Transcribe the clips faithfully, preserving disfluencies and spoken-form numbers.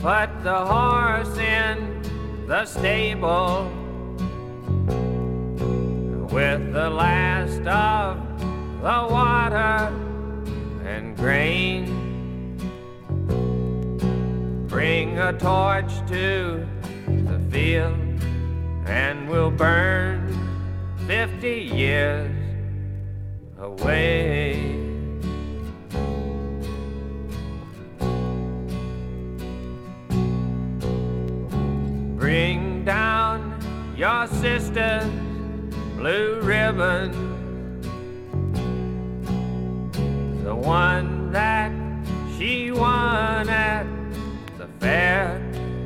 put the horse in the stable with the last of the water and grain. Bring a torch to the field and we'll burn fifty years away. Bring down your sister's blue ribbon, the one that she won at the fair.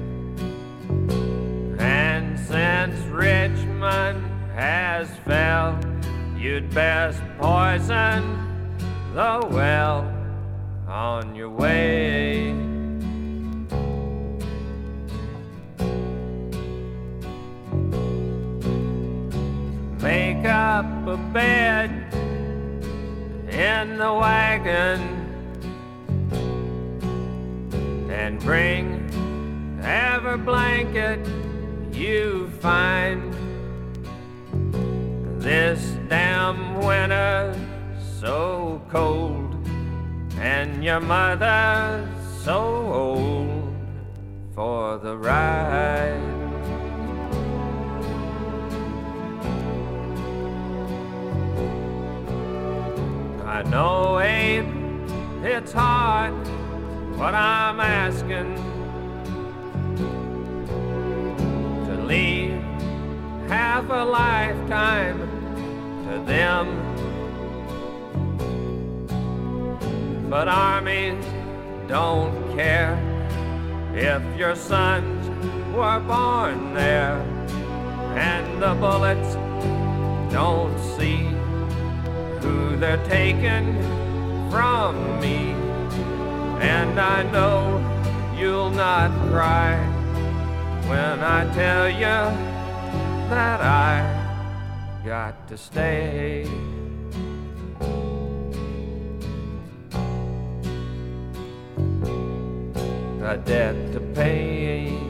And since Richmond has fell, you'd best poison the well on your way. Make up a bed in the wagon and bring every blanket you find. This damn winter's so cold and your mother's so old for the ride. I know, Abe, it's hard what I'm asking, to leave half a lifetime to them. But armies don't care if your sons were born there, and the bullets don't see who they're taking from me. And I know you'll not cry when I tell you that I got to stay. A debt to pay.